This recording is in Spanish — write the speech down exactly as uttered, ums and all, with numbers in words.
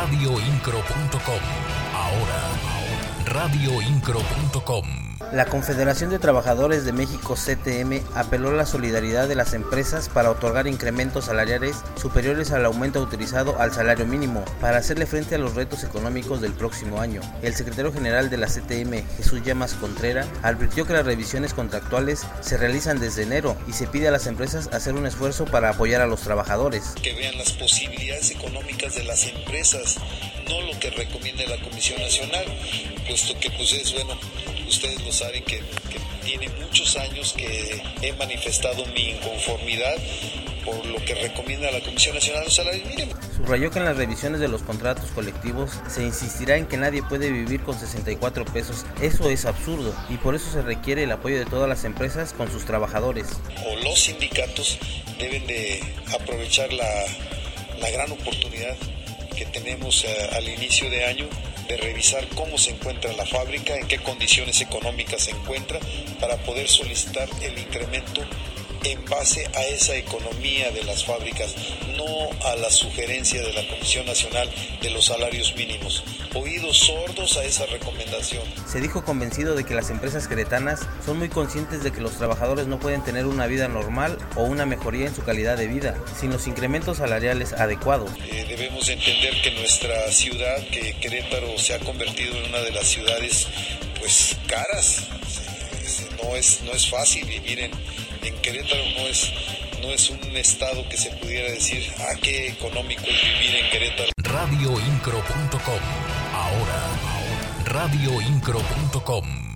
radio incro punto com. Ahora, radio incro punto com. La Confederación de Trabajadores de México, C T M, apeló a la solidaridad de las empresas para otorgar incrementos salariales superiores al aumento autorizado al salario mínimo para hacerle frente a los retos económicos del próximo año. El secretario general de la C T M, Jesús Llamas Contrera, advirtió que las revisiones contractuales se realizan desde enero y se pide a las empresas hacer un esfuerzo para apoyar a los trabajadores. Que vean las posibilidades económicas de las empresas, no lo que recomienda la Comisión Nacional, puesto que pues es bueno. Ustedes lo saben que, que tiene muchos años que he manifestado mi inconformidad por lo que recomienda la Comisión Nacional de los Salarios Mínimos. Subrayó que en las revisiones de los contratos colectivos se insistirá en que nadie puede vivir con sesenta y cuatro pesos. Eso es absurdo y por eso se requiere el apoyo de todas las empresas con sus trabajadores. O los sindicatos deben de aprovechar la, la gran oportunidad que tenemos uh, al inicio de año de revisar cómo se encuentra la fábrica, en qué condiciones económicas se encuentra, para poder solicitar el incremento en base a esa economía de las fábricas, no a la sugerencia de la Comisión Nacional de los Salarios Mínimos. Oídos sordos a esa recomendación. Se dijo convencido de que las empresas queretanas son muy conscientes de que los trabajadores no pueden tener una vida normal o una mejoría en su calidad de vida sin los incrementos salariales adecuados. Eh, debemos entender que nuestra ciudad, que Querétaro se ha convertido en una de las ciudades pues caras. No es, no es fácil vivir en, en Querétaro, no es, no es un estado que se pudiera decir, ah, qué económico es vivir en Querétaro. radio incro punto com. Ahora, radio incro punto com.